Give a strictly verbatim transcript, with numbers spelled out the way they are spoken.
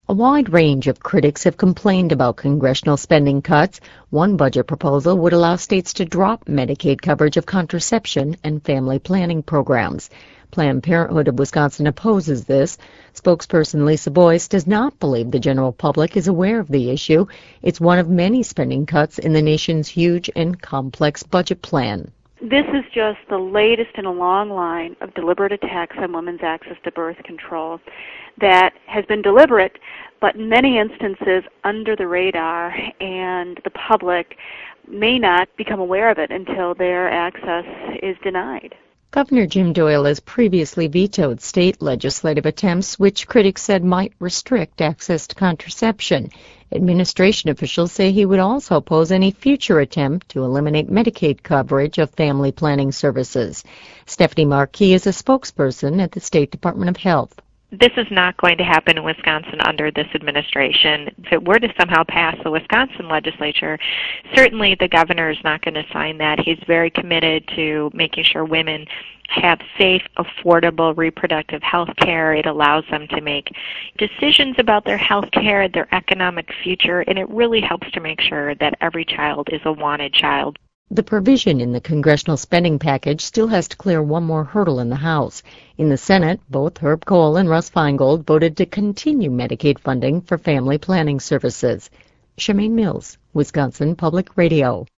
A wide range of critics have complained about congressional spending cuts. One budget proposal would allow states to drop Medicaid coverage of contraception and family planning programs. Planned Parenthood of Wisconsin opposes this. Spokesperson Lisa Boyce does not believe the general public is aware of the issue. It's one of many spending cuts in the nation's huge and complex budget plan. This is just the latest in a long line of deliberate attacks on women's access to birth control that has been deliberate, but in many instances under the radar, and the public may not become aware of it until their access is denied. Governor Jim Doyle has previously vetoed state legislative attempts which critics said might restrict access to contraception. Administration officials say he would also oppose any future attempt to eliminate Medicaid coverage of family planning services. Stephanie Markey is a spokesperson at the State Department of Health. This is not going to happen in Wisconsin under this administration. If it were to somehow pass the Wisconsin legislature, certainly the governor is not going to sign that. He's very committed to making sure women have safe, affordable reproductive health care. It allows them to make decisions about their health care, their economic future, and it really helps to make sure that every child is a wanted child. The provision in the congressional spending package still has to clear one more hurdle in the House. In the Senate, both Herb Kohl and Russ Feingold voted to continue Medicaid funding for family planning services. Charmaine Mills, Wisconsin Public Radio.